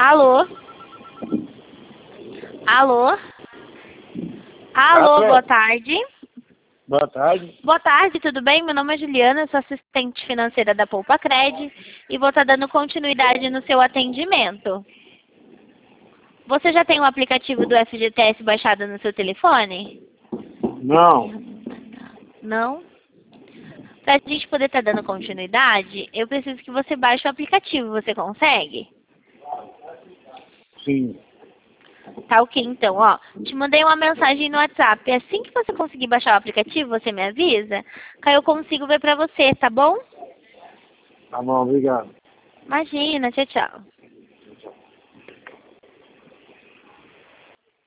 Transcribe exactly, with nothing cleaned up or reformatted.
Alô? Alô? Alô, Alô? boa tarde. Boa tarde. Boa tarde, tudo bem? Meu nome é Juliana, sou assistente financeira da Poupa Cred e vou estar dando continuidade no seu atendimento. Você já tem o aplicativo do F G T S baixado no seu telefone? Não. Não? Para a gente poder estar dando continuidade, eu preciso que você baixe o aplicativo. Você consegue? Sim. Tá ok, então, ó. Te mandei uma mensagem no WhatsApp. Assim que você conseguir baixar o aplicativo, você me avisa, que aí eu consigo ver pra você, tá bom? Tá bom, obrigado. Imagina, tchau, tchau.